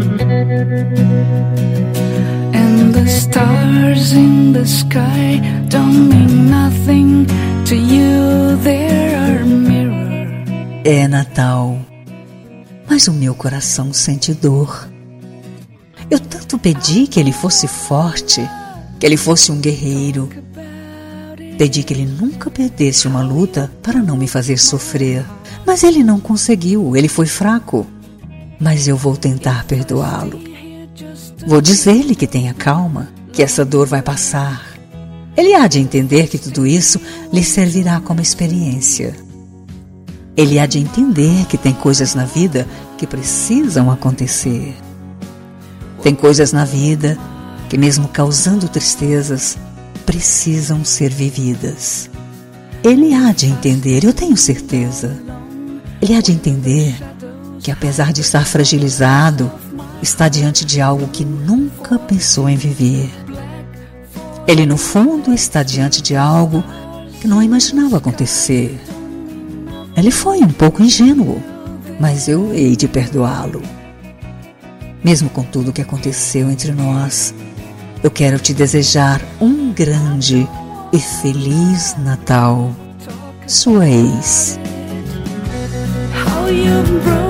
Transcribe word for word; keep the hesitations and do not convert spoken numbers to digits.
And the stars in the sky don't mean nothing to you, they are mirror. É Natal, mas o meu coração sente dor. Eu tanto pedi que ele fosse forte, que ele fosse um guerreiro. Pedi que ele nunca perdesse uma luta para não me fazer sofrer. Mas ele não conseguiu, ele foi fraco. Mas eu vou tentar perdoá-lo. Vou dizer-lhe que tenha calma, que essa dor vai passar. Ele há de entender que tudo isso lhe servirá como experiência. Ele há de entender que tem coisas na vida que precisam acontecer. Tem coisas na vida que, mesmo causando tristezas, precisam ser vividas. Ele há de entender, eu tenho certeza. Ele há de entender que, apesar de estar fragilizado, está diante de algo que nunca pensou em viver. Ele, no fundo, está diante de algo que não imaginava acontecer. Ele foi um pouco ingênuo, mas eu hei de perdoá-lo. Mesmo com tudo o que aconteceu entre nós, eu quero te desejar um grande e feliz Natal. Sua ex. How you broke